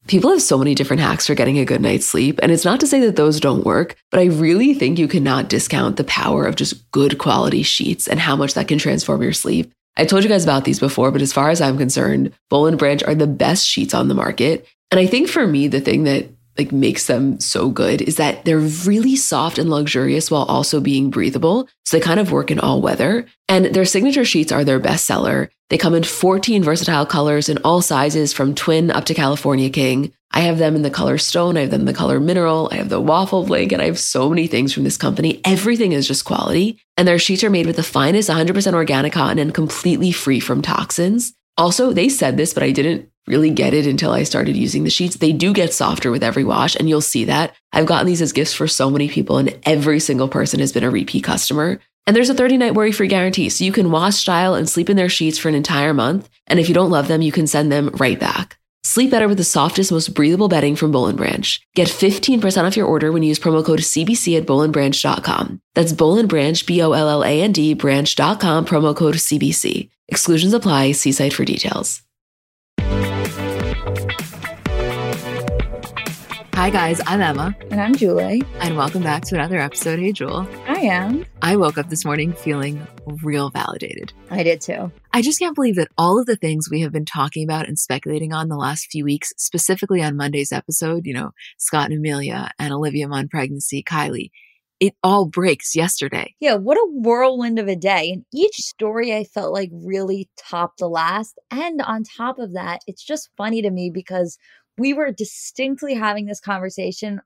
People have so many different hacks for getting a good night's sleep, and it's not to say that those don't work, but I really think you cannot discount the power of just good quality sheets and how much that can transform your sleep. I told you guys about these before, but as far as I'm concerned, Boll and Branch are the best sheets on the market. And I think for me, the thing that makes them so good is that they're really soft and luxurious while also being breathable. So they kind of work in all weather. And their signature sheets are their best seller. They come in 14 versatile colors in all sizes from twin up to California King. I have them in the color stone. I have them in the color mineral. I have the waffle blanket. I have so many things from this company. Everything is just quality. And their sheets are made with the finest 100% organic cotton and completely free from toxins. Also, they said this, but I didn't really get it until I started using the sheets. They do get softer with every wash, and you'll see that. I've gotten these as gifts for so many people, and every single person has been a repeat customer. And there's a 30-night worry-free guarantee, so you can wash, style, and sleep in their sheets for an entire month. And if you don't love them, you can send them right back. Sleep better with the softest, most breathable bedding from Boll and Branch. Get 15% off your order when you use promo code CBC at bollandbranch.com. That's Boll and Branch, BOLLAND, branch.com, promo code CBC. Exclusions apply. See site for details. Hi guys, I'm Emma. And I'm Julie. And welcome back to another episode. Hey, Jewel. I am. I woke up this morning feeling real validated. I did too. I just can't believe that all of the things we have been talking about and speculating on the last few weeks, specifically on Monday's episode, Scott and Amelia and Olivia Munn pregnancy, Kylie, it all breaks yesterday. Yeah, what a whirlwind of a day. And each story I felt like really topped the last. And on top of that, it's just funny to me because we were distinctly having this conversation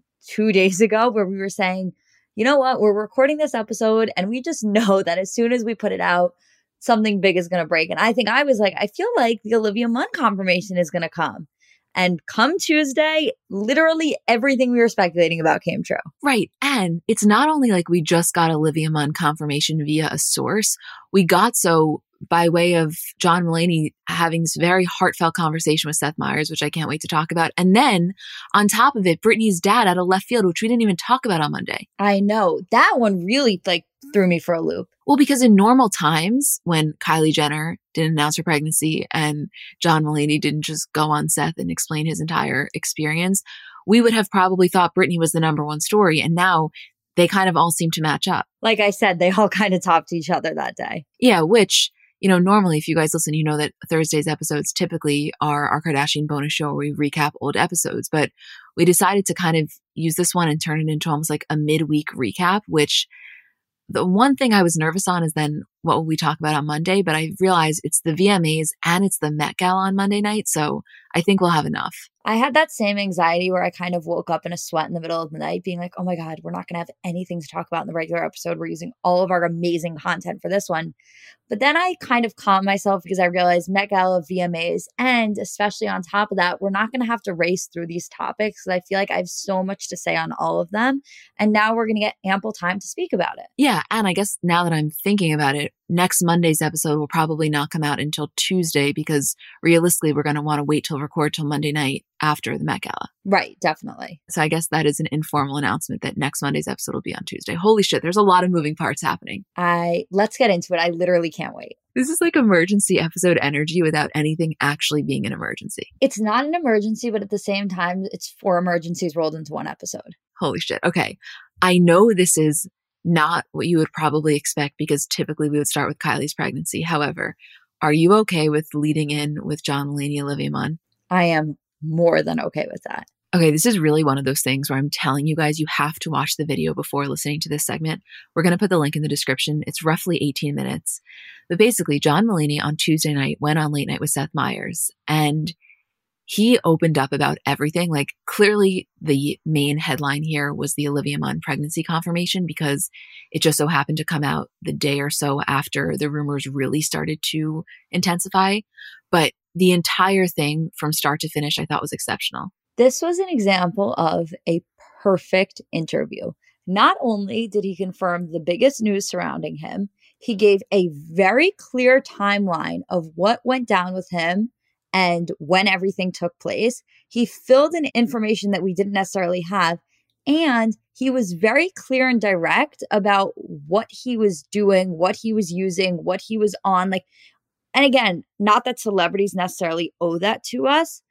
2 days ago where we were saying, you know what, we're recording this episode and we just know that as soon as we put it out, something big is going to break. And I think I was like, I feel like the Olivia Munn confirmation is going to come. And come Tuesday, literally everything we were speculating about came true. Right. And it's not only like we just got Olivia Munn confirmation via a source. We got so by way of John Mulaney having this very heartfelt conversation with Seth Meyers, which I can't wait to talk about. And then on top of it, Britney's dad out of left field, which we didn't even talk about on Monday. I know. That one really threw me for a loop. Well, because in normal times when Kylie Jenner didn't announce her pregnancy and John Mulaney didn't just go on Seth and explain his entire experience, we would have probably thought Britney was the number one story. And now they kind of all seem to match up. Like I said, they all kind of topped each other that day. Yeah, which, normally if you guys listen, you know that Thursday's episodes typically are our Kardashian bonus show where we recap old episodes. But we decided to kind of use this one and turn it into almost like a midweek recap, which the one thing I was nervous on is then what will we talk about on Monday? But I realized it's the VMAs and it's the Met Gala on Monday night. So I think we'll have enough. I had that same anxiety where I kind of woke up in a sweat in the middle of the night being like, oh my God, we're not going to have anything to talk about in the regular episode. We're using all of our amazing content for this one. But then I kind of calmed myself because I realized Met Gala, VMAs, and especially on top of that, we're not going to have to race through these topics because I feel like I have so much to say on all of them. And now we're going to get ample time to speak about it. Yeah. And I guess now that I'm thinking about it, next Monday's episode will probably not come out until Tuesday because realistically, we're going to want to wait till record till Monday night after the Met Gala. Right, definitely. So I guess that is an informal announcement that next Monday's episode will be on Tuesday. Holy shit, there's a lot of moving parts happening. Let's get into it. I literally can't wait. This is like emergency episode energy without anything actually being an emergency. It's not an emergency, but at the same time, it's 4 emergencies rolled into one episode. Holy shit. Okay. I know this is not what you would probably expect because typically we would start with Kylie's pregnancy. However, are you okay with leading in with John Mulaney, Olivia Munn? I am more than okay with that. Okay, this is really one of those things where I'm telling you guys you have to watch the video before listening to this segment. We're going to put the link in the description. It's roughly 18 minutes. But basically, John Mulaney on Tuesday night went on Late Night with Seth Meyers and he opened up about everything. Like clearly the main headline here was the Olivia Munn pregnancy confirmation because it just so happened to come out the day or so after the rumors really started to intensify. But the entire thing from start to finish, I thought was exceptional. This was an example of a perfect interview. Not only did he confirm the biggest news surrounding him, he gave a very clear timeline of what went down with him and when everything took place. He filled in information that we didn't necessarily have. And he was very clear and direct about what he was doing, what he was using, what he was on. And again, not that celebrities necessarily owe that to us,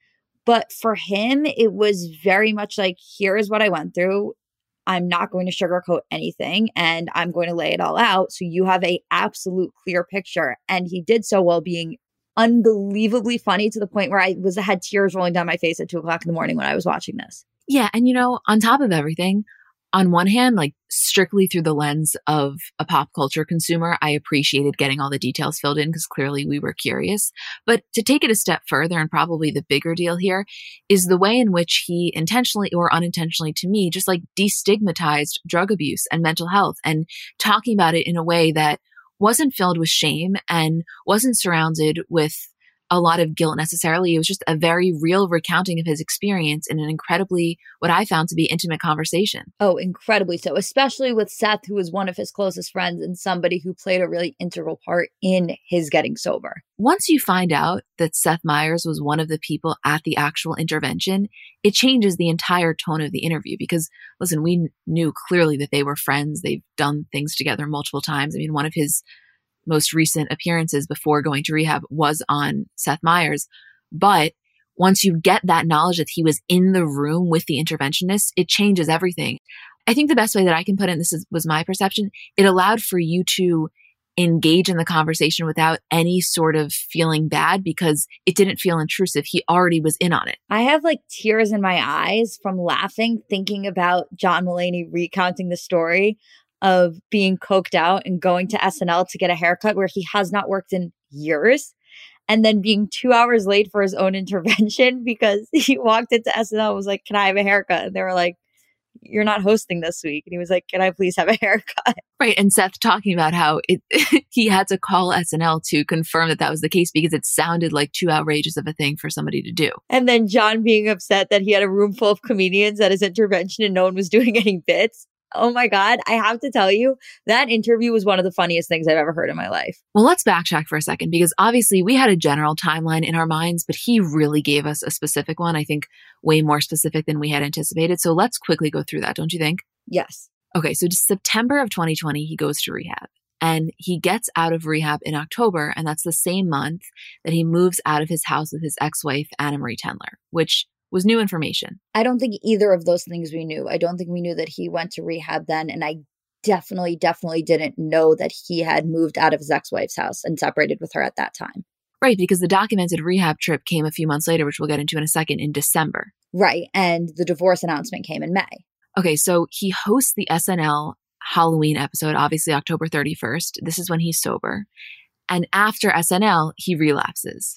But for him, it was very much like, here is what I went through. I'm not going to sugarcoat anything and I'm going to lay it all out. So you have a absolute clear picture. And he did so while being unbelievably funny to the point where I had tears rolling down my face at 2:00 in the morning when I was watching this. Yeah. And on top of everything, on one hand, like strictly through the lens of a pop culture consumer, I appreciated getting all the details filled in because clearly we were curious. But to take it a step further, and probably the bigger deal here, is the way in which he intentionally or unintentionally to me, just like destigmatized drug abuse and mental health and talking about it in a way that wasn't filled with shame and wasn't surrounded with a lot of guilt necessarily. It was just a very real recounting of his experience in an incredibly, what I found to be intimate conversation. Oh, incredibly so, especially with Seth, who was one of his closest friends and somebody who played a really integral part in his getting sober. Once you find out that Seth Meyers was one of the people at the actual intervention, it changes the entire tone of the interview because, listen, we knew clearly that they were friends. They've done things together multiple times. I mean, one of his most recent appearances before going to rehab was on Seth Meyers. But once you get that knowledge that he was in the room with the interventionist, it changes everything. I think the best way that I can put it, and was my perception, it allowed for you to engage in the conversation without any sort of feeling bad because it didn't feel intrusive. He already was in on it. I have like tears in my eyes from laughing, thinking about John Mulaney recounting the story of being coked out and going to SNL to get a haircut where he has not worked in years, and then being 2 hours late for his own intervention because he walked into SNL and was like, "Can I have a haircut?" And they were like, "You're not hosting this week." And he was like, "Can I please have a haircut?" Right. And Seth talking about how he had to call SNL to confirm that was the case because it sounded like too outrageous of a thing for somebody to do. And then John being upset that he had a room full of comedians at his intervention and no one was doing any bits. Oh my God, I have to tell you, that interview was one of the funniest things I've ever heard in my life. Well, let's backtrack for a second because obviously we had a general timeline in our minds, but he really gave us a specific one, I think way more specific than we had anticipated. So let's quickly go through that, don't you think? Yes. Okay, so September of 2020, he goes to rehab and he gets out of rehab in October, and that's the same month that he moves out of his house with his ex-wife, Anna Marie Tendler, which was new information. I don't think either of those things we knew. I don't think we knew that he went to rehab then. And I definitely didn't know that he had moved out of his ex-wife's house and separated with her at that time. Right, because the documented rehab trip came a few months later, which we'll get into in a second, in December. Right, and the divorce announcement came in May. Okay, so he hosts the SNL Halloween episode, obviously October 31st. This is when he's sober. And after SNL, he relapses.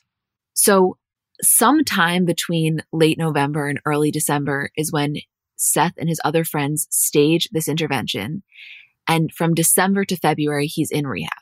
So sometime between late November and early December is when Seth and his other friends stage this intervention. And from December to February, he's in rehab.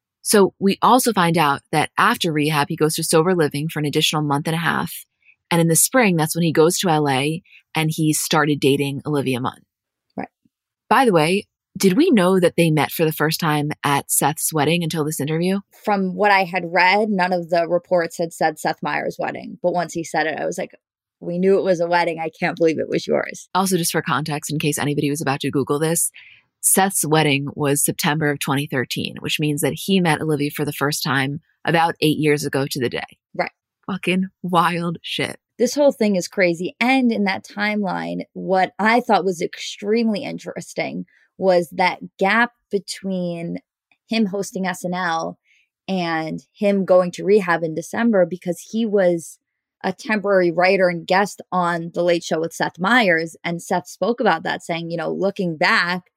So we also find out that after rehab, he goes to sober living for an additional month and a half. And in the spring, that's when he goes to LA and he started dating Olivia Munn. Right. By the way, did we know that they met for the first time at Seth's wedding until this interview? From what I had read, none of the reports had said Seth Meyers' wedding. But once he said it, I was like, we knew it was a wedding. I can't believe it was yours. Also, just for context, in case anybody was about to Google this, Seth's wedding was September of 2013, which means that he met Olivia for the first time about 8 years ago to the day. Right. Fucking wild shit. This whole thing is crazy. And in that timeline, what I thought was extremely interesting was that gap between him hosting SNL and him going to rehab in December, because he was a temporary writer and guest on The Late Show with Seth Meyers. And Seth spoke about that, saying, looking back,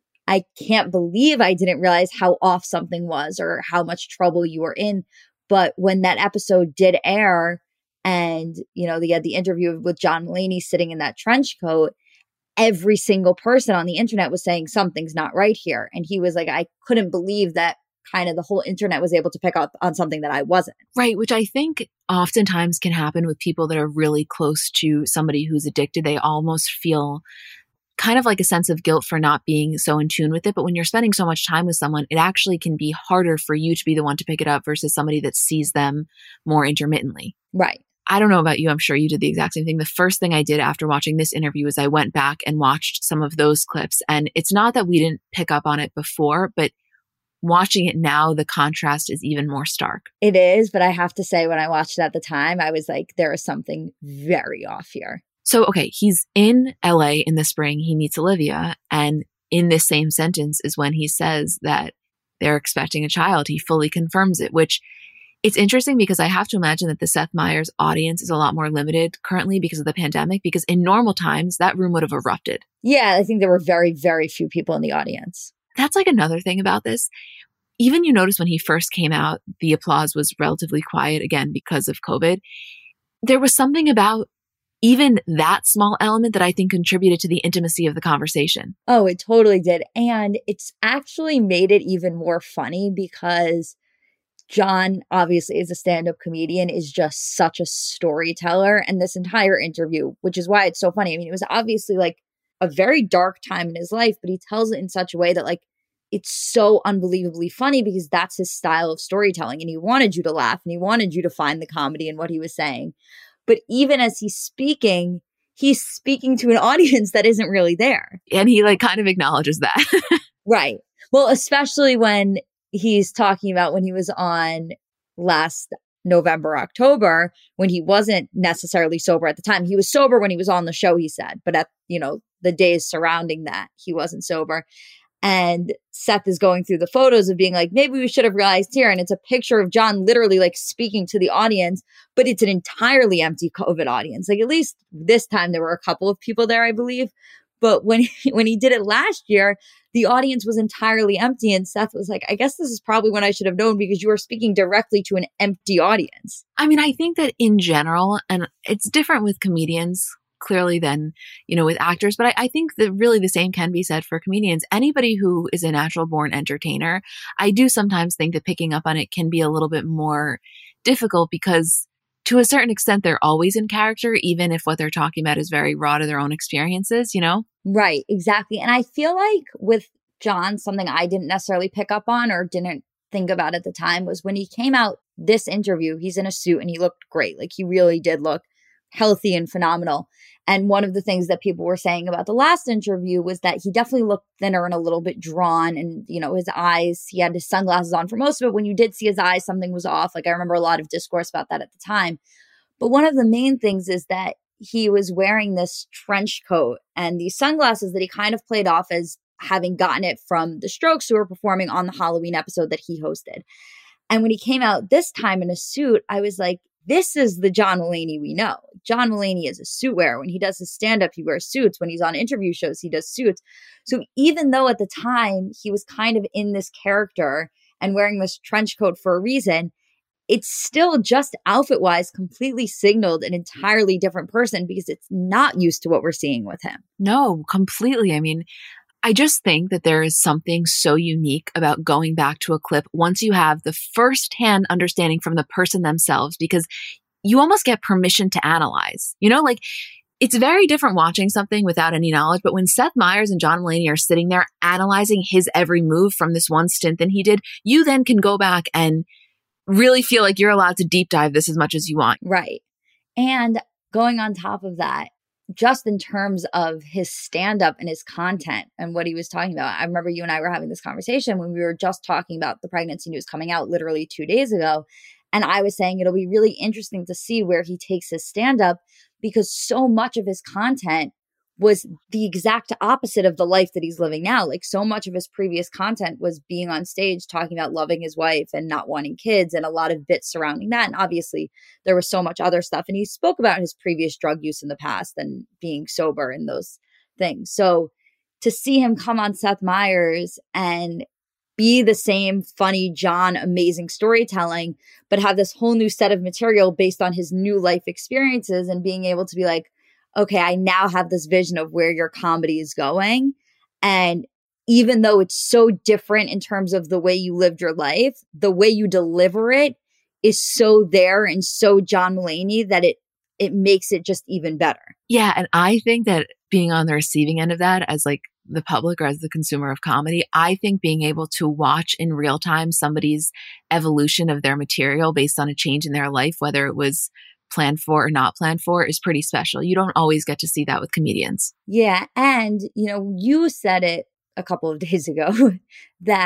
I can't believe I didn't realize how off something was or how much trouble you were in. But when that episode did air and, they had the interview with John Mulaney sitting in that trench coat, every single person on the internet was saying something's not right here. And he was like, I couldn't believe that kind of the whole internet was able to pick up on something that I wasn't. Right, which I think oftentimes can happen with people that are really close to somebody who's addicted. They almost feel kind of like a sense of guilt for not being so in tune with it. But when you're spending so much time with someone, it actually can be harder for you to be the one to pick it up versus somebody that sees them more intermittently. Right. I don't know about you. I'm sure you did the exact same thing. The first thing I did after watching this interview is I went back and watched some of those clips. And it's not that we didn't pick up on it before, but watching it now, the contrast is even more stark. It is, but I have to say, when I watched it at the time, I was like, there is something very off here. So, okay, he's in LA in the spring. He meets Olivia. And in this same sentence is when he says that they're expecting a child. He fully confirms it, which it's interesting because I have to imagine that the Seth Meyers audience is a lot more limited currently because of the pandemic, because in normal times, that room would have erupted. Yeah, I think there were very, very few people in the audience. That's like another thing about this. Even you notice when he first came out, the applause was relatively quiet again because of COVID. There was something about even that small element that I think contributed to the intimacy of the conversation. Oh, it totally did. And it's actually made it even more funny because John, obviously, as a stand-up comedian, is just such a storyteller. And this entire interview, which is why it's so funny. I mean, it was obviously like a very dark time in his life, but he tells it in such a way that like it's so unbelievably funny because that's his style of storytelling. And he wanted you to laugh and he wanted you to find the comedy in what he was saying. But even as he's speaking to an audience that isn't really there. And he like kind of acknowledges that. Right. Well, especially when he's talking about when he was on last November, October, when he wasn't necessarily sober at the time. He was sober when he was on the show, he said, but at, the days surrounding that, he wasn't sober. And Seth is going through the photos of being like, maybe we should have realized here. And it's a picture of John literally like speaking to the audience, but it's an entirely empty COVID audience. Like at least this time there were a couple of people there, I believe. But when he did it last year, the audience was entirely empty. And Seth was like, I guess this is probably when I should have known because you were speaking directly to an empty audience. I mean, I think that in general, and it's different with comedians clearly than, with actors, but I think that really the same can be said for comedians. Anybody who is a natural born entertainer, I do sometimes think that picking up on it can be a little bit more difficult because to a certain extent, they're always in character, even if what they're talking about is very raw to their own experiences, Right, exactly. And I feel like with John, something I didn't necessarily pick up on or didn't think about at the time was when he came out this interview, he's in a suit and he looked great. Like he really did look healthy and phenomenal. And one of the things that people were saying about the last interview was that he definitely looked thinner and a little bit drawn. And, his eyes, he had his sunglasses on for most of it. When you did see his eyes, something was off. Like I remember a lot of discourse about that at the time. But one of the main things is that he was wearing this trench coat and these sunglasses that he kind of played off as having gotten it from the Strokes, who were performing on the Halloween episode that he hosted. And when he came out this time in a suit, I was like, this is the John Mulaney we know. John Mulaney is a suit wearer. When he does his stand-up, he wears suits. When he's on interview shows, he does suits. So even though at the time he was kind of in this character and wearing this trench coat for a reason, it's still just outfit-wise completely signaled an entirely different person because it's not used to what we're seeing with him. No, completely. I mean, I just think that there is something so unique about going back to a clip once you have the firsthand understanding from the person themselves, because you almost get permission to analyze. It's very different watching something without any knowledge. But when Seth Meyers and John Mulaney are sitting there analyzing his every move from this one stint that he did, you then can go back and really feel like you're allowed to deep dive this as much as you want. Right. And going on top of that, just in terms of his stand-up and his content and what he was talking about. I remember you and I were having this conversation when we were just talking about the pregnancy news coming out literally 2 days ago. And I was saying it'll be really interesting to see where he takes his stand-up because so much of his content was the exact opposite of the life that he's living now. Like so much of his previous content was being on stage talking about loving his wife and not wanting kids and a lot of bits surrounding that. And obviously there was so much other stuff. And he spoke about his previous drug use in the past and being sober and those things. So to see him come on Seth Meyers and be the same funny John, amazing storytelling, but have this whole new set of material based on his new life experiences and being able to be like, okay, I now have this vision of where your comedy is going. And even though it's so different in terms of the way you lived your life, the way you deliver it is so there and so John Mulaney that it makes it just even better. Yeah. And I think that being on the receiving end of that as like the public or as the consumer of comedy, I think being able to watch in real time somebody's evolution of their material based on a change in their life, whether it was planned for or not planned for, is pretty special. You don't always get to see that with comedians. Yeah. And, you said it a couple of days ago that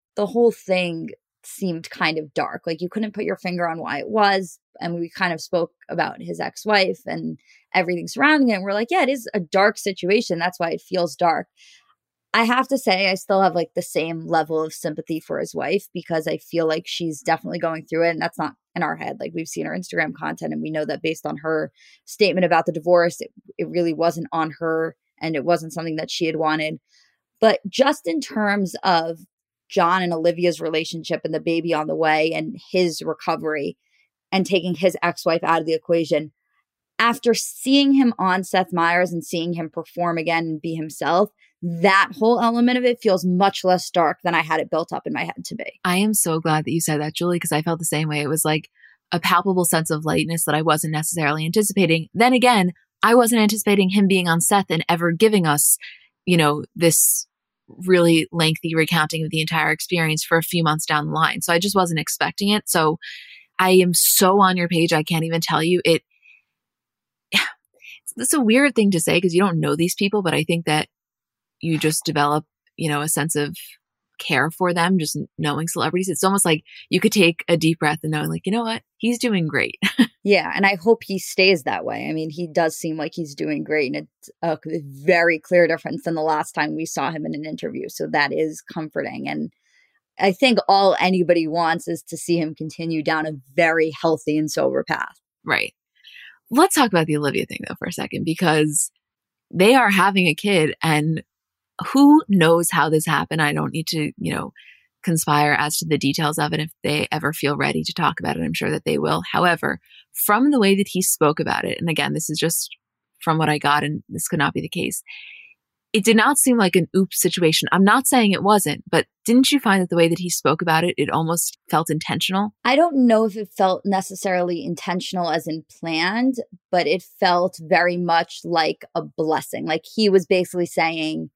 the whole thing seemed kind of dark. Like you couldn't put your finger on why it was. And we kind of spoke about his ex-wife and everything surrounding it. And we're like, yeah, it is a dark situation. That's why it feels dark. I have to say, I still have like the same level of sympathy for his wife because I feel like she's definitely going through it. And that's not in our head. Like we've seen her Instagram content and we know that based on her statement about the divorce, it really wasn't on her and it wasn't something that she had wanted. But just in terms of John and Olivia's relationship and the baby on the way and his recovery and taking his ex-wife out of the equation, after seeing him on Seth Meyers and seeing him perform again and be himself, that whole element of it feels much less dark than I had it built up in my head to be. I am so glad that you said that, Julie, because I felt the same way. It was like a palpable sense of lightness that I wasn't necessarily anticipating. Then again, I wasn't anticipating him being on Seth and ever giving us, this really lengthy recounting of the entire experience for a few months down the line. So I just wasn't expecting it. So I am so on your page. I can't even tell you it. It's a weird thing to say because you don't know these people, but I think that you just develop, a sense of care for them, just knowing celebrities. It's almost like you could take a deep breath and knowing like, you know what, he's doing great. Yeah. And I hope he stays that way. I mean, he does seem like he's doing great. And it's a very clear difference than the last time we saw him in an interview. So that is comforting. And I think all anybody wants is to see him continue down a very healthy and sober path. Right. Let's talk about the Olivia thing though for a second, because they are having a kid and who knows how this happened. I don't need to, conspire as to the details of it. If they ever feel ready to talk about it, I'm sure that they will. However, from the way that he spoke about it, and again, this is just from what I got, and this could not be the case, it did not seem like an oops situation. I'm not saying it wasn't, but didn't you find that the way that he spoke about it, it almost felt intentional? I don't know if it felt necessarily intentional as in planned, but it felt very much like a blessing. Like he was basically saying,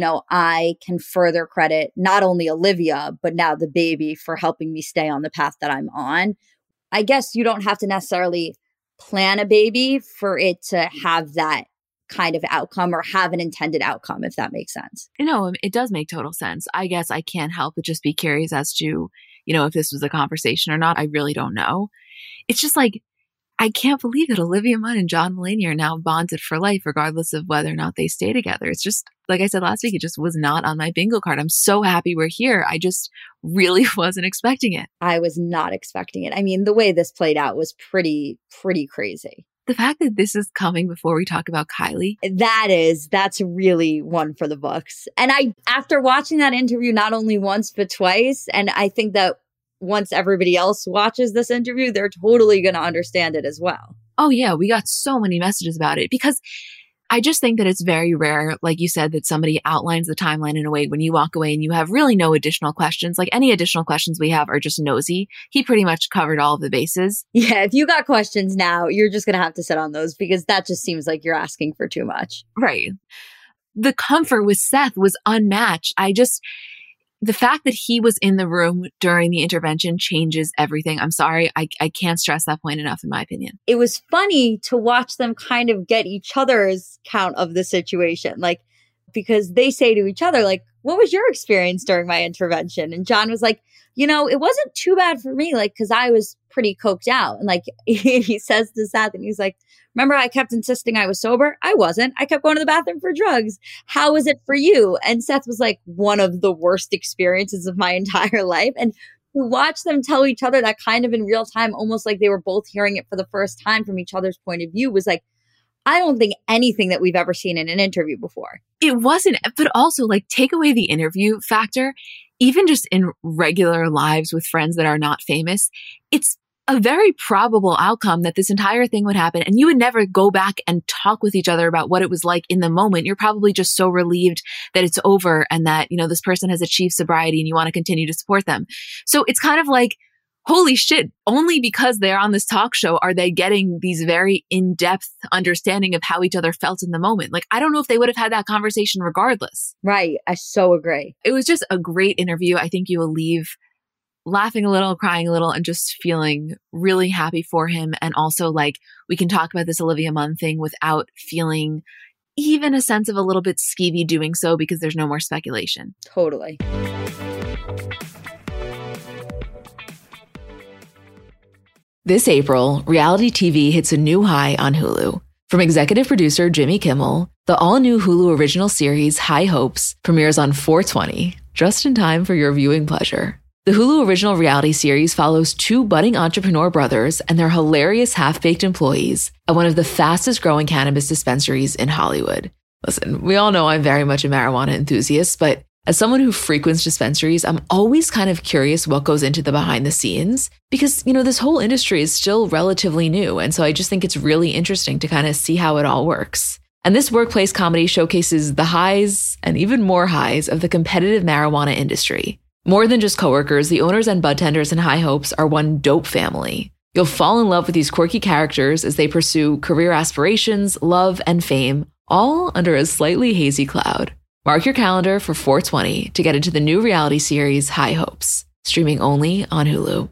I can further credit not only Olivia, but now the baby for helping me stay on the path that I'm on. I guess you don't have to necessarily plan a baby for it to have that kind of outcome or have an intended outcome, if that makes sense. It does make total sense. I guess I can't help but just be curious as to, if this was a conversation or not. I really don't know. It's just like, I can't believe that Olivia Munn and John Mulaney are now bonded for life, regardless of whether or not they stay together. It's just, like I said last week, it just was not on my bingo card. I'm so happy we're here. I just really wasn't expecting it. I was not expecting it. I mean, the way this played out was pretty crazy. The fact that this is coming before we talk about Kylie. That's really one for the books. And after watching that interview, not only once, but twice, and I think that once everybody else watches this interview, they're totally going to understand it as well. Oh yeah, we got so many messages about it because I just think that it's very rare, like you said, that somebody outlines the timeline in a way when you walk away and you have really no additional questions. Like any additional questions we have are just nosy. He pretty much covered all of the bases. Yeah, if you got questions now, you're just going to have to sit on those because that just seems like you're asking for too much. Right. The comfort with Seth was unmatched. The fact that he was in the room during the intervention changes everything. I'm sorry. I can't stress that point enough, in my opinion. It was funny to watch them kind of get each other's count of the situation. Like, because they say to each other, like, what was your experience during my intervention? And John was like, it wasn't too bad for me, like, because I was pretty coked out. And like, he says to Seth, and he's like, remember I kept insisting I was sober? I wasn't. I kept going to the bathroom for drugs. How was it for you? And Seth was like, one of the worst experiences of my entire life. And to watch them tell each other that kind of in real time, almost like they were both hearing it for the first time from each other's point of view, was like, I don't think anything that we've ever seen in an interview before. It wasn't, but also like take away the interview factor, even just in regular lives with friends that are not famous, it's a very probable outcome that this entire thing would happen. And you would never go back and talk with each other about what it was like in the moment. You're probably just so relieved that it's over and that, this person has achieved sobriety and you want to continue to support them. So it's kind of like, holy shit, only because they're on this talk show are they getting these very in-depth understanding of how each other felt in the moment. Like, I don't know if they would have had that conversation regardless. Right. I so agree. It was just a great interview. I think you will leave laughing a little, crying a little, and just feeling really happy for him. And also, like, we can talk about this Olivia Munn thing without feeling even a sense of a little bit skeevy doing so because there's no more speculation. Totally. This April, reality TV hits a new high on Hulu. From executive producer Jimmy Kimmel, the all-new Hulu original series High Hopes premieres on 4/20, just in time for your viewing pleasure. The Hulu original reality series follows two budding entrepreneur brothers and their hilarious half-baked employees at one of the fastest-growing cannabis dispensaries in Hollywood. Listen, we all know I'm very much a marijuana enthusiast, but as someone who frequents dispensaries, I'm always kind of curious what goes into the behind the scenes because, this whole industry is still relatively new. And so I just think it's really interesting to kind of see how it all works. And this workplace comedy showcases the highs and even more highs of the competitive marijuana industry. More than just coworkers, the owners and budtenders in High Hopes are one dope family. You'll fall in love with these quirky characters as they pursue career aspirations, love, and fame, all under a slightly hazy cloud. Mark your calendar for 4/20 to get into the new reality series High Hopes, streaming only on Hulu.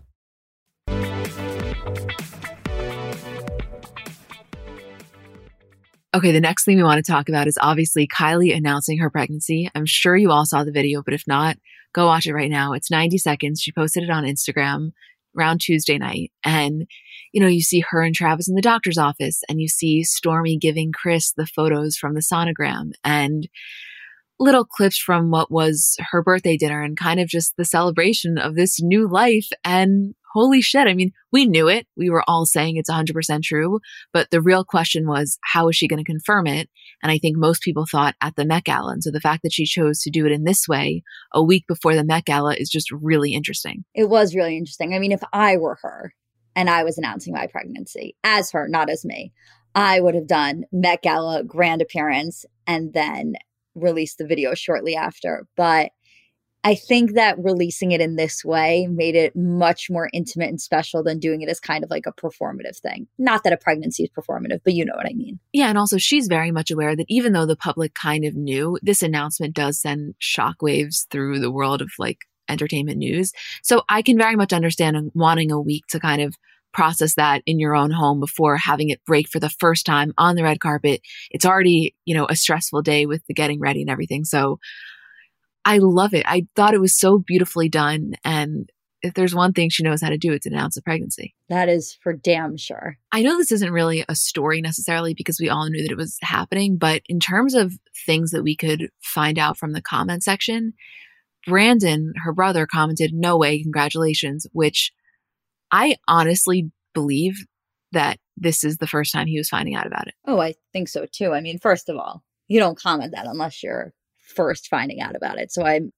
Okay, the next thing we want to talk about is obviously Kylie announcing her pregnancy. I'm sure you all saw the video, but if not, go watch it right now. It's 90 seconds. She posted it on Instagram around Tuesday night. And, you see her and Travis in the doctor's office, and you see Stormi giving Chris the photos from the sonogram and little clips from what was her birthday dinner and kind of just the celebration of this new life. And holy shit, we knew it. We were all saying it's 100% true. But the real question was, how is she going to confirm it? And I think most people thought at the Met Gala. And so the fact that she chose to do it in this way a week before the Met Gala is just really interesting. It was really interesting. If I were her and I was announcing my pregnancy as her, not as me, I would have done Met Gala grand appearance and then released the video shortly after. But I think that releasing it in this way made it much more intimate and special than doing it as kind of like a performative thing. Not that a pregnancy is performative, but you know what I mean. Yeah. And also she's very much aware that even though the public kind of knew, this announcement does send shockwaves through the world of entertainment news. So I can very much understand wanting a week to kind of process that in your own home before having it break for the first time on the red carpet. It's already, a stressful day with the getting ready and everything. So I love it. I thought it was so beautifully done. And if there's one thing she knows how to do, it's announce a pregnancy. That is for damn sure. I know this isn't really a story necessarily because we all knew that it was happening, but in terms of things that we could find out from the comment section, Brandon, her brother, commented, "No way, congratulations," which I honestly believe that this is the first time he was finding out about it. Oh, I think so too. First of all, you don't comment that unless you're first finding out about it. So I'm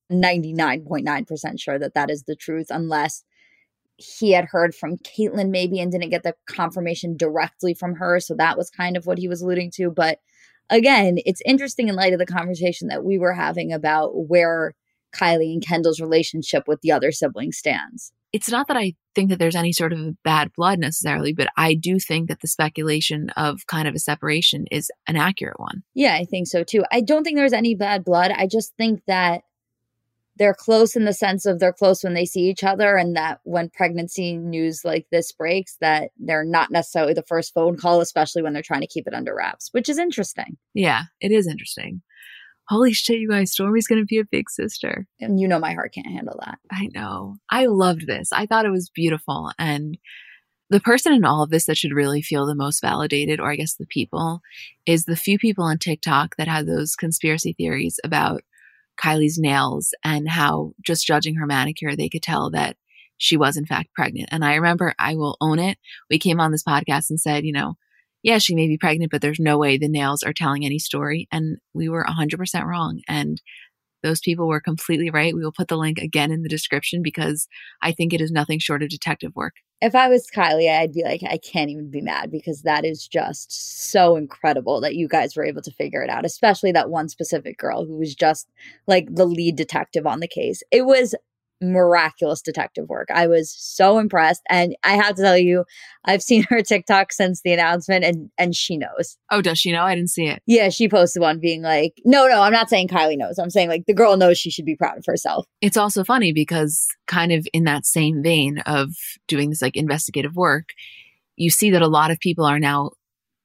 99.9% sure that that is the truth, unless he had heard from Caitlyn maybe and didn't get the confirmation directly from her. So that was kind of what he was alluding to. But again, it's interesting in light of the conversation that we were having about where Kylie and Kendall's relationship with the other sibling stands. It's not that I think that there's any sort of bad blood necessarily, but I do think that the speculation of kind of a separation is an accurate one. Yeah, I think so too. I don't think there's any bad blood. I just think that they're close in the sense of they're close when they see each other, and that when pregnancy news like this breaks, that they're not necessarily the first phone call, especially when they're trying to keep it under wraps, which is interesting. Yeah, it is interesting. Holy shit, you guys, Stormi's going to be a big sister. And my heart can't handle that. I know. I loved this. I thought it was beautiful. And the person in all of this that should really feel the most validated, or I guess the people, is the few people on TikTok that had those conspiracy theories about Kylie's nails and how just judging her manicure, they could tell that she was in fact pregnant. And I remember, I will own it, we came on this podcast and said, yeah, she may be pregnant, but there's no way the nails are telling any story. And we were 100% wrong. And those people were completely right. We will put the link again in the description because I think it is nothing short of detective work. If I was Kylie, I'd be like, I can't even be mad because that is just so incredible that you guys were able to figure it out, especially that one specific girl who was just like the lead detective on the case. It was miraculous detective work. I was so impressed. And I have to tell you, I've seen her TikTok since the announcement and she knows. Oh, does she know? I didn't see it. Yeah, she posted one being like, no, I'm not saying Kylie knows. I'm saying like the girl knows she should be proud of herself. It's also funny because kind of in that same vein of doing this like investigative work, you see that a lot of people are now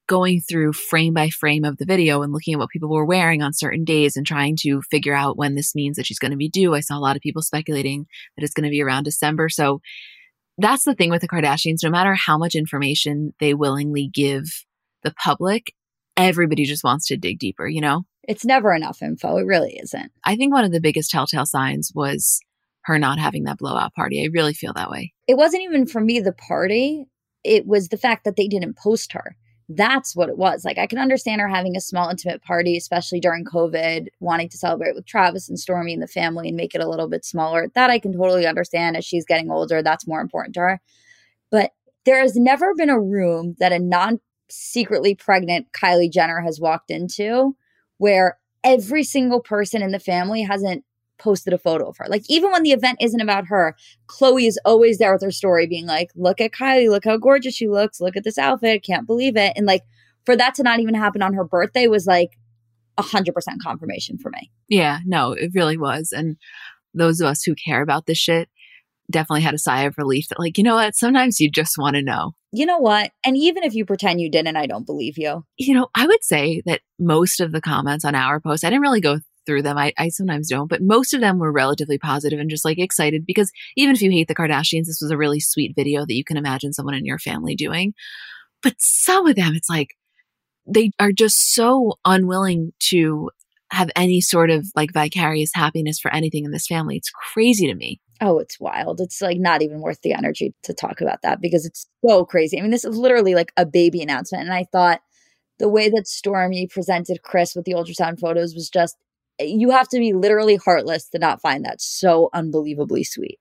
going through frame by frame of the video and looking at what people were wearing on certain days and trying to figure out when this means that she's going to be due. I saw a lot of people speculating that it's going to be around December. So that's the thing with the Kardashians. No matter how much information they willingly give the public, everybody just wants to dig deeper, you know? It's never enough info. It really isn't. I think one of the biggest telltale signs was her not having that blowout party. I really feel that way. It wasn't even for me the party. It was the fact that they didn't post her. That's what it was. Like, I can understand her having a small, intimate party, especially during COVID, wanting to celebrate with Travis and Stormi and the family and make it a little bit smaller. That I can totally understand. As she's getting older, that's more important to her. But there has never been a room that a non-secretly pregnant Kylie Jenner has walked into where every single person in the family hasn't posted a photo of her. Like, even when the event isn't about her, Khloe is always there with her story being like, look at Kylie, look how gorgeous she looks, look at this outfit, can't believe it. And like, for that to not even happen on her birthday was like 100% confirmation for me. Yeah, no, it really was. And those of us who care about this shit definitely had a sigh of relief that, like, you know what, sometimes you just want to know. You know what? And even if you pretend you didn't, I don't believe you. You know, I would say that most of the comments on our post, I didn't really go through them. I sometimes don't, but most of them were relatively positive and just like excited, because even if you hate the Kardashians, this was a really sweet video that you can imagine someone in your family doing. But some of them, it's like they are just so unwilling to have any sort of like vicarious happiness for anything in this family. It's crazy to me. Oh, it's wild. It's like not even worth the energy to talk about that because it's so crazy. I mean, this is literally like a baby announcement. And I thought the way that Stormi presented Kris with the ultrasound photos was just, you have to be literally heartless to not find that so unbelievably sweet.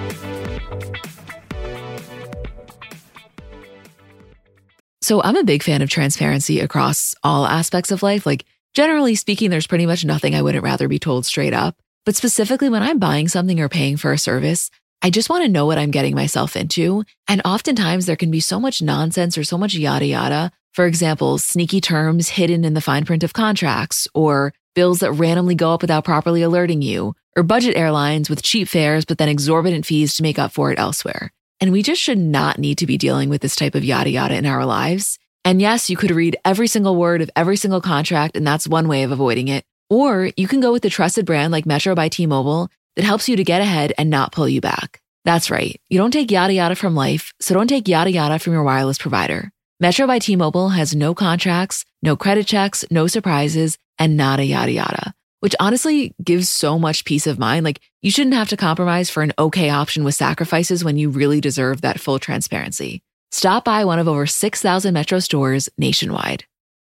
So I'm a big fan of transparency across all aspects of life. Like, generally speaking, there's pretty much nothing I wouldn't rather be told straight up. But specifically when I'm buying something or paying for a service, I just want to know what I'm getting myself into. And oftentimes there can be so much nonsense or so much yada yada. For example, sneaky terms hidden in the fine print of contracts, or bills that randomly go up without properly alerting you, or budget airlines with cheap fares but then exorbitant fees to make up for it elsewhere. And we just should not need to be dealing with this type of yada yada in our lives. And yes, you could read every single word of every single contract, and that's one way of avoiding it. Or you can go with a trusted brand like Metro by T-Mobile that helps you to get ahead and not pull you back. That's right. You don't take yada yada from life, so don't take yada yada from your wireless provider. Metro by T-Mobile has no contracts, no credit checks, no surprises, and nada yada yada, which honestly gives so much peace of mind. Like, you shouldn't have to compromise for an okay option with sacrifices when you really deserve that full transparency. Stop by one of over 6,000 Metro stores nationwide.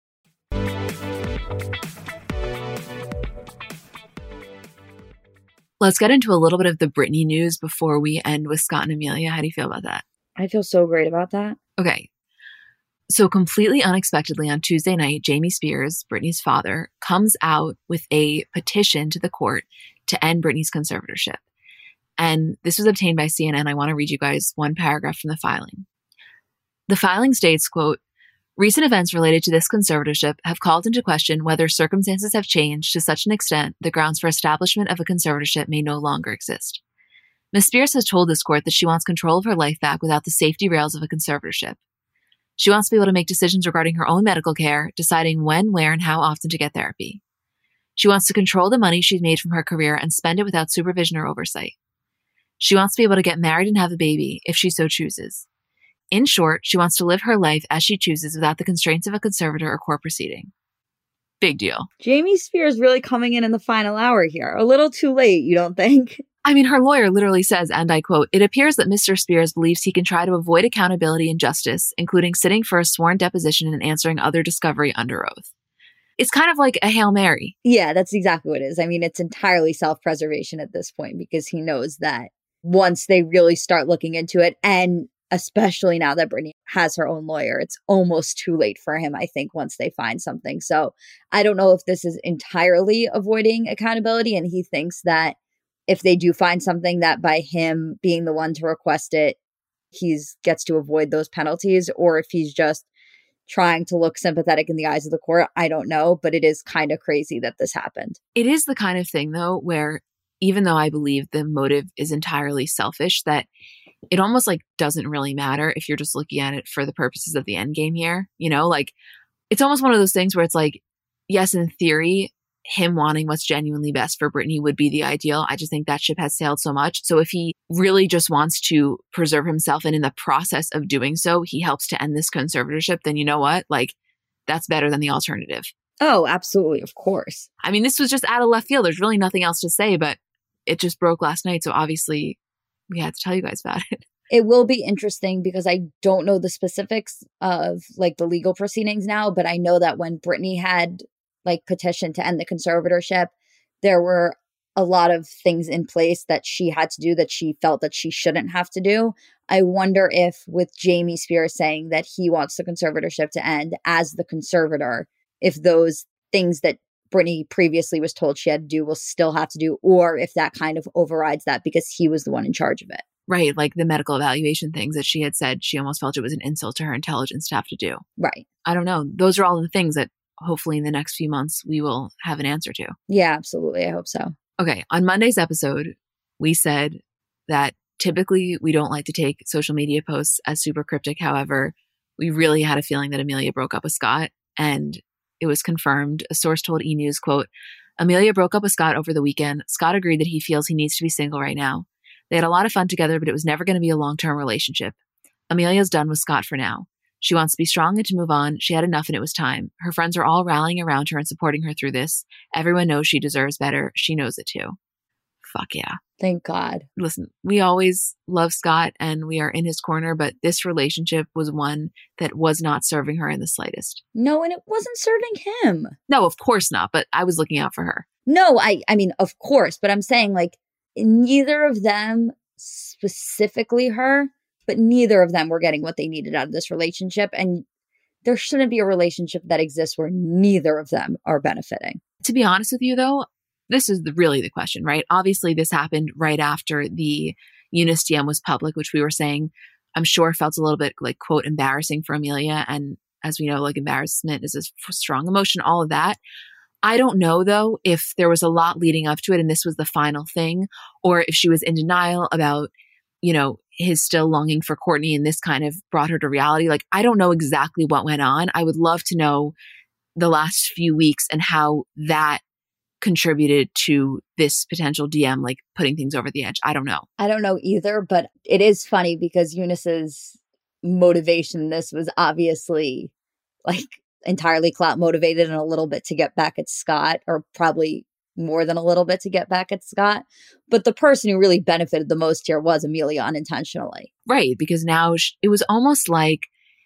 Let's get into a little bit of the Britney news before we end with Scott and Amelia. How do you feel about that? I feel so great about that. Okay. So completely unexpectedly on Tuesday night, Jamie Spears, Britney's father, comes out with a petition to the court to end Britney's conservatorship. And this was obtained by CNN. I want to read you guys one paragraph from the filing. The filing states, quote, "Recent events related to this conservatorship have called into question whether circumstances have changed to such an extent the grounds for establishment of a conservatorship may no longer exist. Ms. Spears has told this court that she wants control of her life back without the safety rails of a conservatorship. She wants to be able to make decisions regarding her own medical care, deciding when, where, and how often to get therapy. She wants to control the money she's made from her career and spend it without supervision or oversight. She wants to be able to get married and have a baby if she so chooses. In short, she wants to live her life as she chooses without the constraints of a conservator or court proceeding." Big deal. Jamie Spears really coming in the final hour here. A little too late, you don't think? I mean, her lawyer literally says, and I quote, "It appears that Mr. Spears believes he can try to avoid accountability and justice, including sitting for a sworn deposition and answering other discovery under oath." It's kind of like a Hail Mary. Yeah, that's exactly what it is. I mean, it's entirely self-preservation at this point because he knows that once they really start looking into it, and especially now that Britney has her own lawyer, it's almost too late for him, I think, once they find something. So I don't know if this is entirely avoiding accountability, and he thinks that if they do find something, that by him being the one to request it, he gets to avoid those penalties, or if he's just trying to look sympathetic in the eyes of the court. I don't know, but it is kind of crazy that this happened. It is the kind of thing, though, where even though I believe the motive is entirely selfish, that it almost like doesn't really matter if you're just looking at it for the purposes of the end game here. You know, like, it's almost one of those things where it's like, yes, in theory, him wanting what's genuinely best for Brittany would be the ideal. I just think that ship has sailed so much. So if he really just wants to preserve himself and in the process of doing so, he helps to end this conservatorship, then you know what? Like, that's better than the alternative. Oh, absolutely. Of course. I mean, this was just out of left field. There's really nothing else to say, but it just broke last night. So obviously we had to tell you guys about it. It will be interesting because I don't know the specifics of like the legal proceedings now, but I know that when Brittany had like petitioned to end the conservatorship, there were a lot of things in place that she had to do that she felt that she shouldn't have to do. I wonder if with Jamie Spears saying that he wants the conservatorship to end as the conservator, if those things that Brittany previously was told she had to do will still have to do, or if that kind of overrides that because he was the one in charge of it. Right. Like the medical evaluation things that she had said, she almost felt it was an insult to her intelligence to have to do. Right. I don't know. Those are all the things that hopefully in the next few months we will have an answer to. Yeah, absolutely. I hope so. Okay. On Monday's episode, we said that typically we don't like to take social media posts as super cryptic. However, we really had a feeling that Amelia broke up with Scott, and it was confirmed. A source told E! News, quote, Amelia broke up with Scott over the weekend. Scott agreed that he feels he needs to be single right now. They had a lot of fun together, but it was never going to be a long-term relationship. Amelia's done with Scott for now. She wants to be strong and to move on. She had enough and it was time. Her friends are all rallying around her and supporting her through this. Everyone knows she deserves better. She knows it too. Fuck yeah. Thank God. Listen, we always love Scott and we are in his corner, but this relationship was one that was not serving her in the slightest. No, and it wasn't serving him. No, of course not, but I was looking out for her. No, I mean, of course, but I'm saying like neither of them, specifically her, but neither of them were getting what they needed out of this relationship. And there shouldn't be a relationship that exists where neither of them are benefiting. To be honest with you, though, this is really the question, right? Obviously, this happened right after the Eunice DM was public, which we were saying, I'm sure felt a little bit like, quote, embarrassing for Amelia. And as we know, like embarrassment is a strong emotion, all of that. I don't know, though, if there was a lot leading up to it and this was the final thing, or if she was in denial about, you know, his still longing for Courtney and this kind of brought her to reality. Like, I don't know exactly what went on. I would love to know the last few weeks and how that contributed to this potential DM, like putting things over the edge. I don't know. I don't know either, but it is funny because Eunice's motivation in this was obviously like entirely clout motivated and a little bit to get back at Scott, or probably more than a little bit to get back at Scott. But the person who really benefited the most here was Amelia unintentionally. Right. Because now it was almost like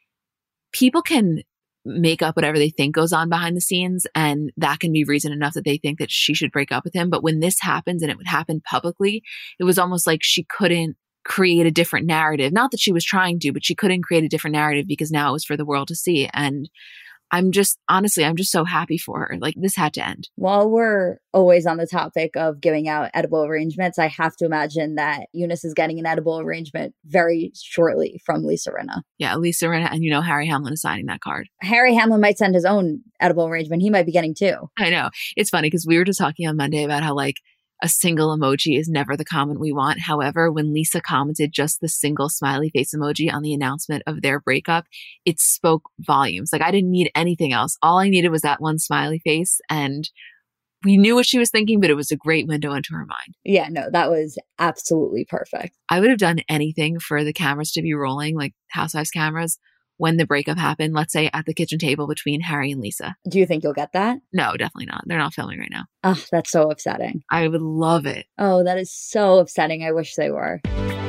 people can make up whatever they think goes on behind the scenes, and that can be reason enough that they think that she should break up with him. But when this happens, and it would happen publicly, it was almost like she couldn't create a different narrative. Not that she was trying to, but she couldn't create a different narrative because now it was for the world to see. And I'm just so happy for her. Like, this had to end. While we're always on the topic of giving out edible arrangements, I have to imagine that Eunice is getting an edible arrangement very shortly from Lisa Rinna. Yeah, Lisa Rinna, and you know Harry Hamlin is signing that card. Harry Hamlin might send his own edible arrangement. He might be getting two. I know. It's funny because we were just talking on Monday about how like a single emoji is never the comment we want. However, when Lisa commented just the single smiley face emoji on the announcement of their breakup, it spoke volumes. Like, I didn't need anything else. All I needed was that one smiley face, and we knew what she was thinking, but it was a great window into her mind. Yeah, no, that was absolutely perfect. I would have done anything for the cameras to be rolling, like Housewives cameras, when the breakup happened, let's say at the kitchen table between Harry and Lisa. Do you think you'll get that? No, definitely not. They're not filming right now. Oh, that's so upsetting. I would love it. Oh, that is so upsetting. I wish they were.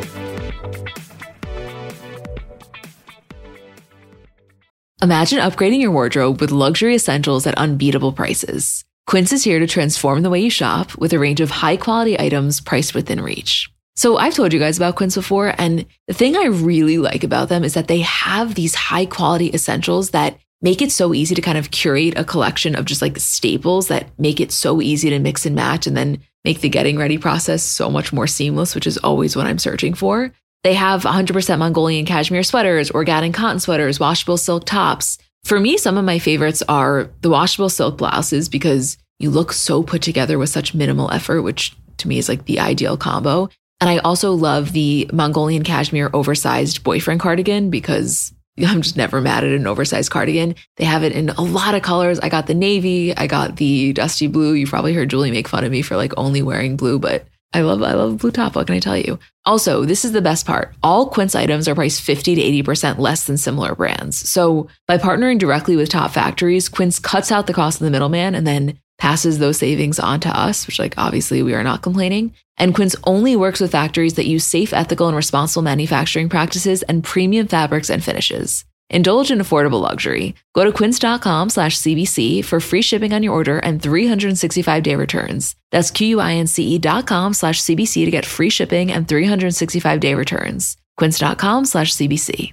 Imagine upgrading your wardrobe with luxury essentials at unbeatable prices. Quince is here to transform the way you shop with a range of high-quality items priced within reach. So I've told you guys about Quince before, and the thing I really like about them is that they have these high-quality essentials that make it so easy to kind of curate a collection of just like staples that make it so easy to mix and match and then make the getting ready process so much more seamless, which is always what I'm searching for. They have 100% Mongolian cashmere sweaters, organic cotton sweaters, washable silk tops. For me, some of my favorites are the washable silk blouses because you look so put together with such minimal effort, which to me is like the ideal combo. And I also love the Mongolian cashmere oversized boyfriend cardigan because I'm just never mad at an oversized cardigan. They have it in a lot of colors. I got the navy. I got the dusty blue. You probably heard Julie make fun of me for like only wearing blue, but I love a blue top. What can I tell you? Also, this is the best part. All Quince items are priced 50 to 80% less than similar brands. So by partnering directly with top factories, Quince cuts out the cost of the middleman and then passes those savings on to us, which like obviously we are not complaining. And Quince only works with factories that use safe, ethical, and responsible manufacturing practices and premium fabrics and finishes. Indulge in affordable luxury. Go to quince.com/CBC for free shipping on your order and 365-day returns. That's QUINCE.com/CBC to get free shipping and 365-day returns. Quince.com/CBC.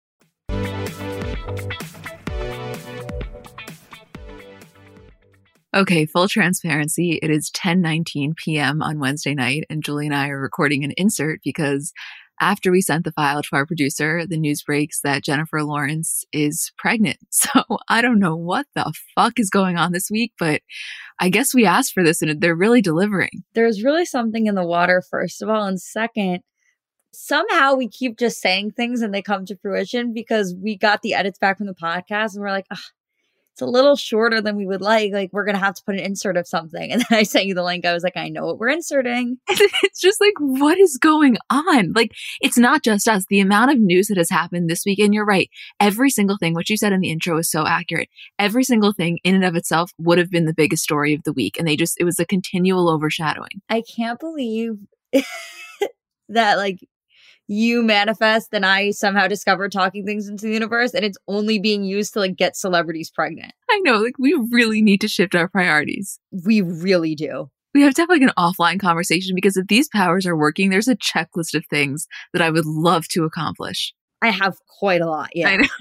Okay, full transparency. It is 10:19 p.m. on Wednesday night, and Julie and I are recording an insert because after we sent the file to our producer, the news breaks that Jennifer Lawrence is pregnant. So I don't know what the fuck is going on this week, but I guess we asked for this and they're really delivering. There's really something in the water, first of all. And second, somehow we keep just saying things and they come to fruition because we got the edits back from the podcast and we're like, it's a little shorter than we would like. Like, we're going to have to put an insert of something. And then I sent you the link. I was like, I know what we're inserting. It's just like, what is going on? Like, it's not just us. The amount of news that has happened this week, and you're right, every single thing, what you said in the intro is so accurate. Every single thing in and of itself would have been the biggest story of the week. And it was a continual overshadowing. I can't believe that, like, you manifest and I somehow discover talking things into the universe and it's only being used to like get celebrities pregnant. I know, like we really need to shift our priorities. We really do. We have to have like an offline conversation because if these powers are working, there's a checklist of things that I would love to accomplish. I have quite a lot. Yeah. I know.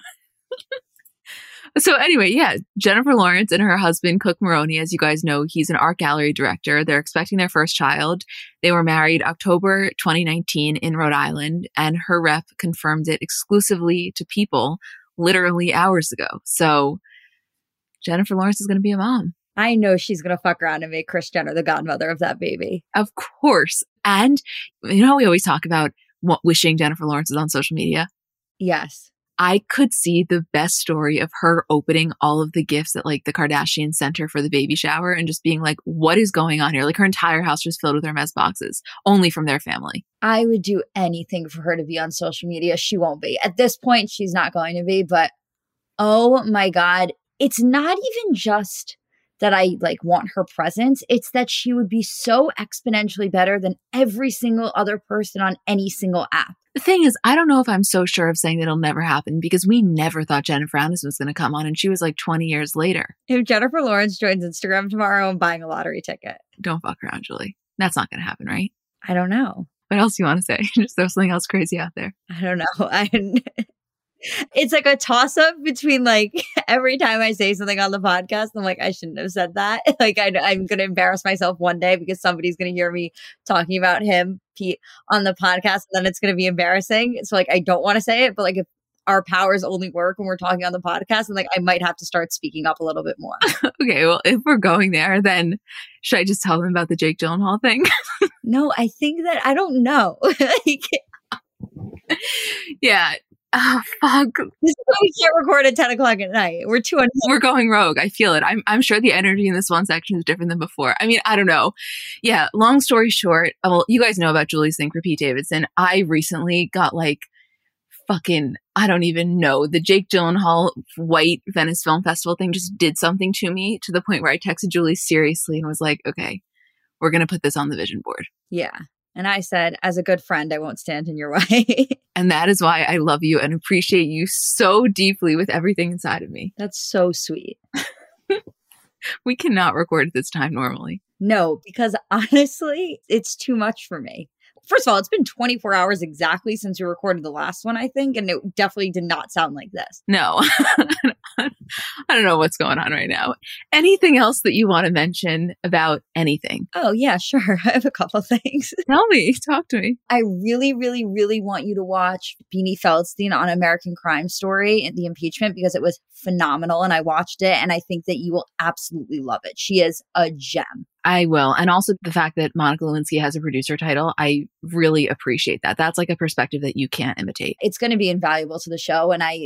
So anyway, yeah, Jennifer Lawrence and her husband, Cook Maroney, as you guys know, he's an art gallery director. They're expecting their first child. They were married October 2019 in Rhode Island, and her rep confirmed it exclusively to People literally hours ago. So Jennifer Lawrence is going to be a mom. I know she's going to fuck around and make Kris Jenner the godmother of that baby. Of course. And you know how we always talk about wishing Jennifer Lawrence was on social media? Yes. I could see the best story of her opening all of the gifts at like the Kardashian Center for the baby shower and just being like, what is going on here? Like her entire house was filled with Hermes boxes, only from their family. I would do anything for her to be on social media. She won't be. At this point, she's not going to be, but oh my God, it's not even just that I like want her presence. It's that she would be so exponentially better than every single other person on any single app. The thing is, I don't know if I'm so sure of saying that it'll never happen because we never thought Jennifer Aniston was going to come on and she was like 20 years later. If Jennifer Lawrence joins Instagram tomorrow, I'm buying a lottery ticket. Don't fuck around, Julie. That's not going to happen, right? I don't know. What else do you want to say? Just throw something else crazy out there. I don't know. It's like a toss up between like every time I say something on the podcast, I'm like, I shouldn't have said that. Like I'm going to embarrass myself one day because somebody's going to hear me talking about him, Pete, on the podcast. And then it's going to be embarrassing. So like, I don't want to say it, but like if our powers only work when we're talking on the podcast, and like, I might have to start speaking up a little bit more. Okay. Well, if we're going there, then should I just tell them about the Jake Gyllenhaal thing? No, I think that I don't know. Yeah. Oh, fuck. This is why we can't record at 10 o'clock at night. We're We're going rogue. I feel it. I'm sure the energy in this one section is different than before. I mean, I don't know. Yeah. Long story short, well, you guys know about Julie's thing for Pete Davidson. I recently got like fucking, I don't even know. The Jake Gyllenhaal White Venice Film Festival thing just did something to me to the point where I texted Julie seriously and was like, okay, we're going to put this on the vision board. Yeah. And I said, as a good friend, I won't stand in your way. And that is why I love you and appreciate you so deeply with everything inside of me. That's so sweet. We cannot record at this time normally. No, because honestly, it's too much for me. First of all, it's been 24 hours exactly since we recorded the last one, I think, and it definitely did not sound like this. No. I don't know what's going on right now. Anything else that you want to mention about anything? Oh, yeah, sure. I have a couple of things. Tell me. Talk to me. I really, really, really want you to watch Beanie Feldstein on American Crime Story and the impeachment because it was phenomenal and I watched it and I think that you will absolutely love it. She is a gem. I will. And also the fact that Monica Lewinsky has a producer title, I really appreciate that. That's like a perspective that you can't imitate. It's going to be invaluable to the show. And I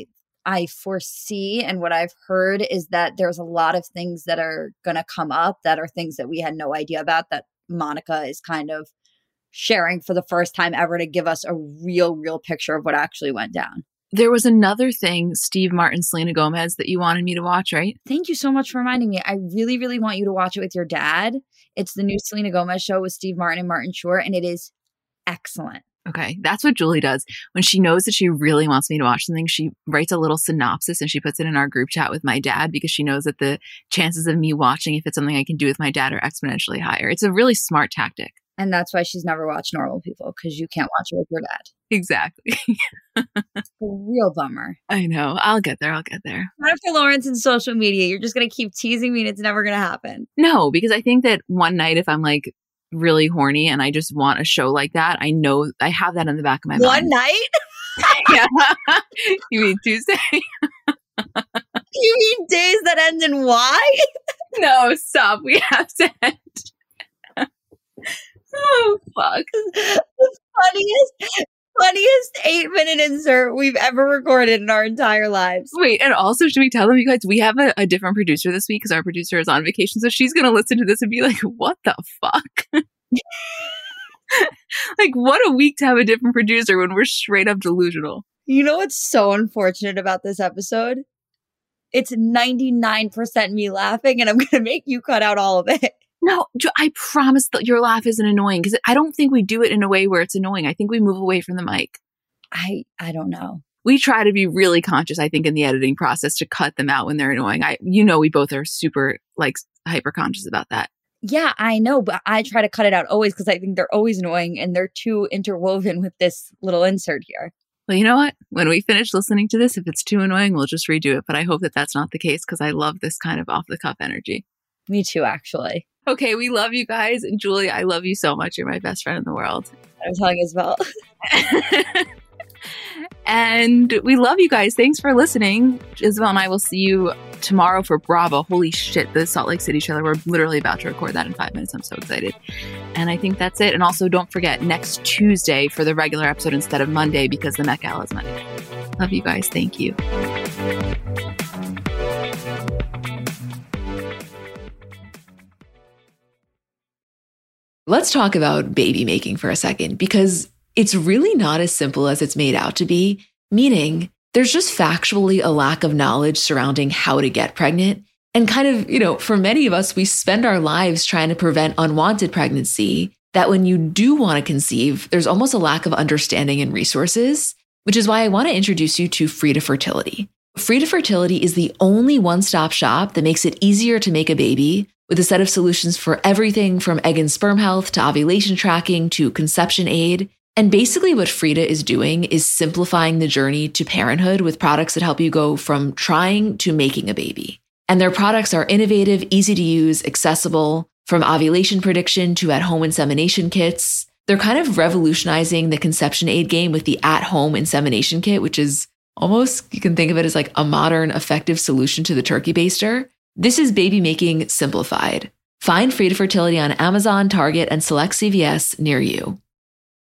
I foresee and what I've heard is that there's a lot of things that are going to come up that are things that we had no idea about that Monica is kind of sharing for the first time ever to give us a real picture of what actually went down. There was another thing, Steve Martin, Selena Gomez, that you wanted me to watch, right? Thank you so much for reminding me. I really want you to watch it with your dad. It's the new Selena Gomez show with Steve Martin and Martin Short, and it is excellent. Okay, that's what Julie does. When she knows that she really wants me to watch something, she writes a little synopsis and she puts it in our group chat with my dad because she knows that the chances of me watching, if it's something I can do with my dad, are exponentially higher. It's a really smart tactic. And that's why she's never watched Normal People, because you can't watch it with your dad. Exactly. It's a real bummer. I know. I'll get there. After Lawrence and social media, you're just going to keep teasing me and it's never going to happen. No, because I think that one night if I'm like really horny and I just want a show like that, I know I have that in the back of my mind. One night? Yeah. You mean Tuesday? You mean days that end in Y? No, stop. We have to end. Oh, fuck. The funniest 8-minute insert we've ever recorded in our entire lives. Wait, and also, should we tell them, you guys, we have a different producer this week because our producer is on vacation. So she's going to listen to this and be like, what the fuck? Like, what a week to have a different producer when we're straight up delusional. You know what's so unfortunate about this episode? It's 99% me laughing, and I'm going to make you cut out all of it. No, I promise that your laugh isn't annoying because I don't think we do it in a way where it's annoying. I think we move away from the mic. I don't know. We try to be really conscious, I think, in the editing process to cut them out when they're annoying. We both are super hyper conscious about that. Yeah, I know, but I try to cut it out always because I think they're always annoying and they're too interwoven with this little insert here. Well, you know what? When we finish listening to this, if it's too annoying, we'll just redo it. But I hope that that's not the case because I love this kind of off the cuff energy. Me too, actually. Okay, we love you guys. And Julie, I love you so much. You're my best friend in the world. I'm telling Isabel. And we love you guys. Thanks for listening. Isabel and I will see you tomorrow for Bravo. Holy shit, the Salt Lake City trailer. We're literally about to record that in 5 minutes. I'm so excited. And I think that's it. And also don't forget, next Tuesday for the regular episode instead of Monday because the Met Gala is Monday. Love you guys. Thank you. Let's talk about baby making for a second, because it's really not as simple as it's made out to be, meaning there's just factually a lack of knowledge surrounding how to get pregnant. And kind of, for many of us, we spend our lives trying to prevent unwanted pregnancy, that when you do want to conceive, there's almost a lack of understanding and resources, which is why I want to introduce you to Frida Fertility. Frida Fertility is the only one-stop shop that makes it easier to make a baby, with a set of solutions for everything from egg and sperm health to ovulation tracking to conception aid. And basically what Frida is doing is simplifying the journey to parenthood with products that help you go from trying to making a baby. And their products are innovative, easy to use, accessible, from ovulation prediction to at-home insemination kits. They're kind of revolutionizing the conception aid game with the at-home insemination kit, which is almost, you can think of it as like a modern, effective solution to the turkey baster. This is baby making simplified. Find Frida Fertility on Amazon, Target, and select CVS near you.